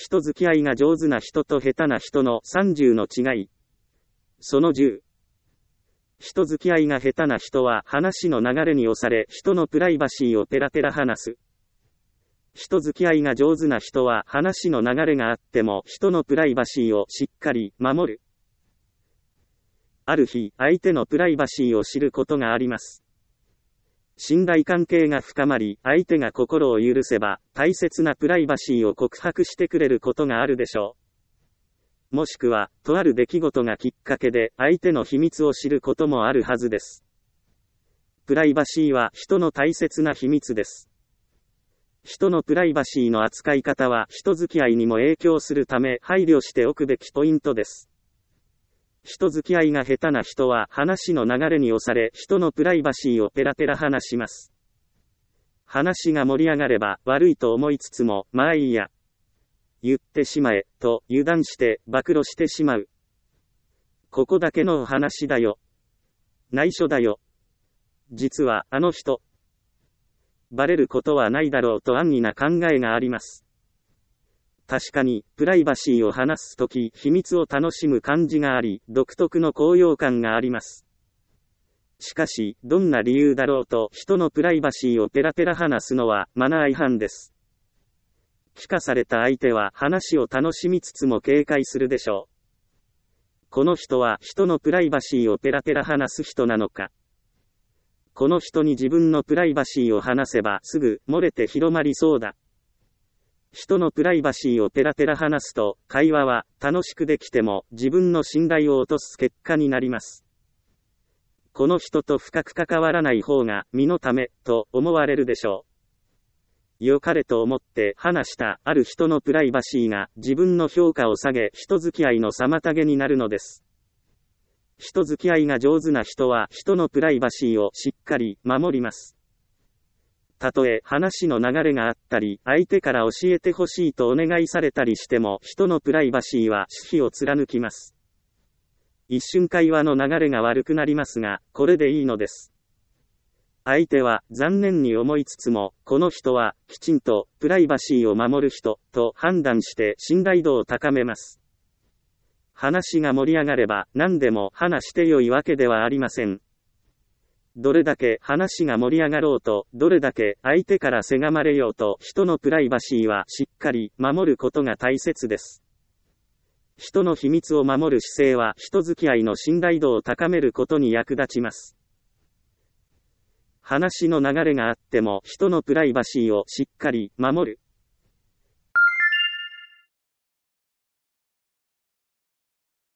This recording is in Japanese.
人付き合いが上手な人と下手な人の30の違い。その10。人付き合いが下手な人は話の流れに押され人のプライバシーをペラペラ話す。人付き合いが上手な人は話の流れがあっても人のプライバシーをしっかり守る。ある日、相手のプライバシーを知ることがあります。信頼関係が深まり、相手が心を許せば、大切なプライバシーを告白してくれることがあるでしょう。もしくは、とある出来事がきっかけで、相手の秘密を知ることもあるはずです。プライバシーは人の大切な秘密です。人のプライバシーの扱い方は人付き合いにも影響するため配慮しておくべきポイントです。人付き合いが下手な人は話の流れに押され人のプライバシーをペラペラ話します。話が盛り上がれば悪いと思いつつもまあいいや。言ってしまえと油断して暴露してしまう。ここだけの話だよ。内緒だよ。実はあの人。バレることはないだろうと安易な考えがあります。確かに、プライバシーを話すとき、秘密を楽しむ感じがあり、独特の高揚感があります。しかし、どんな理由だろうと、人のプライバシーをペラペラ話すのは、マナー違反です。聞かされた相手は、話を楽しみつつも警戒するでしょう。この人は、人のプライバシーをペラペラ話す人なのか。この人に自分のプライバシーを話せば、すぐ、漏れて広まりそうだ。人のプライバシーをペラペラ話すと、会話は楽しくできても自分の信頼を落とす結果になります。この人と深く関わらない方が身のためと思われるでしょう。良かれと思って話したある人のプライバシーが自分の評価を下げ人付き合いの妨げになるのです。人付き合いが上手な人は人のプライバシーをしっかり守ります。たとえ話の流れがあったり、相手から教えてほしいとお願いされたりしても、人のプライバシーは守秘を貫きます。一瞬会話の流れが悪くなりますが、これでいいのです。相手は残念に思いつつも、この人はきちんとプライバシーを守る人と判断して信頼度を高めます。話が盛り上がれば何でも話してよいわけではありません。どれだけ話が盛り上がろうと、どれだけ相手からせがまれようと、人のプライバシーはしっかり守ることが大切です。人の秘密を守る姿勢は人付き合いの信頼度を高めることに役立ちます。話の流れがあっても人のプライバシーをしっかり守る。